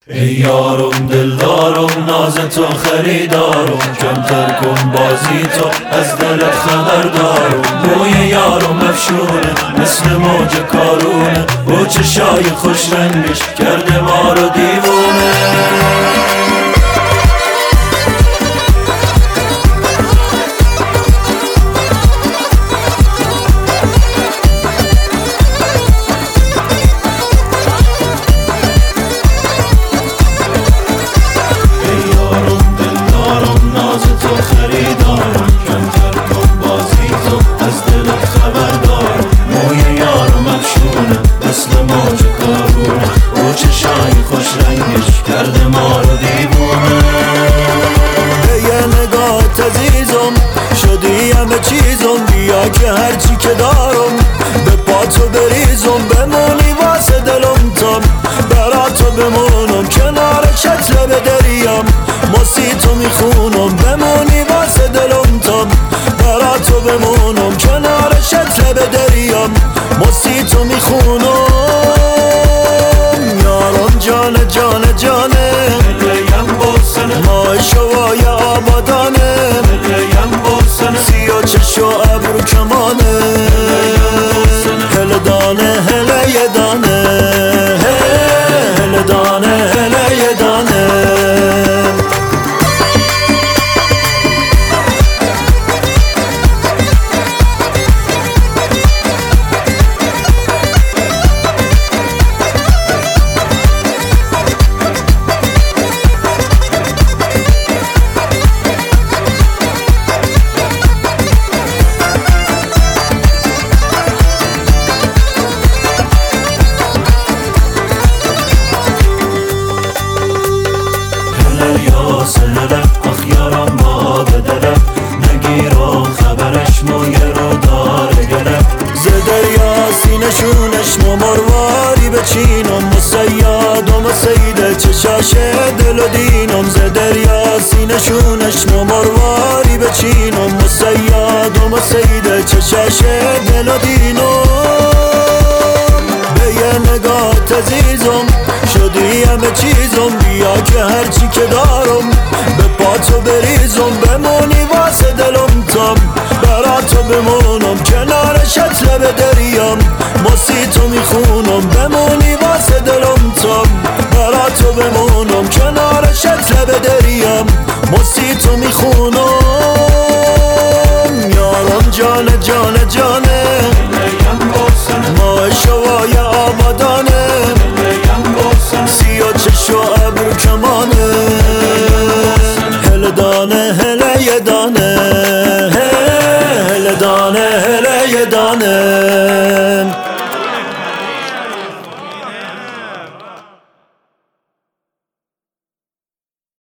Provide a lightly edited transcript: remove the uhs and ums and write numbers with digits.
ای یارم دلدارم ناز تو خریدارم، کمتر کن بازی تو از دلت خبردارم. موی یارم افشونه مثل موج کارونه، با چشای خوش رنگش کرده ما رو دیوونه. کرده ما رو دیوونه. به یه نگاه عزیزم شدی همه چیزم، بیا که هرچی که دارم به پا تو بریزم. بمونی واسه دلم تام، برا تو بمونم کنار شط لب دریم، موسی تو میخونم. بمونی واسه دلم تام، برا تو بمونم کنار شط لب دریم، موسی تو میخونم. یارم جانه جانه جانه مای شوای آبادانه، سیا چشو ابرو کمانه، هل دانه هل یه دانه، هل دانه هل یه دانه. سهله آخ یارم با بدله، نگیرو خبرش مویه رو داره گله. ز دریا سینشونش مرواری بچینم، مسیادم و سیده چشاشه دل و دینم. ز دریا سینشونش مرواری بچینم، مسیادم و سیده چشاشه دل و دینم. به یه نگاه عزیزم شدی همه چیزم، بیا که هرچی که دارم به پا تو بریزم. بمونی واسه دلم تام، برا تو بمونم کنار شط لب دریم، موسی تو میخونم. بمونی واسه دلم تام، برا تو بمونم کنار شط لب دریم، موسی تو میخونم. یارم جانه جانه جانه مای شوای آبادانه، سیا چشو ابرو کمانه، هل دانه هل یه دانه، هل دانه هل یه دانه.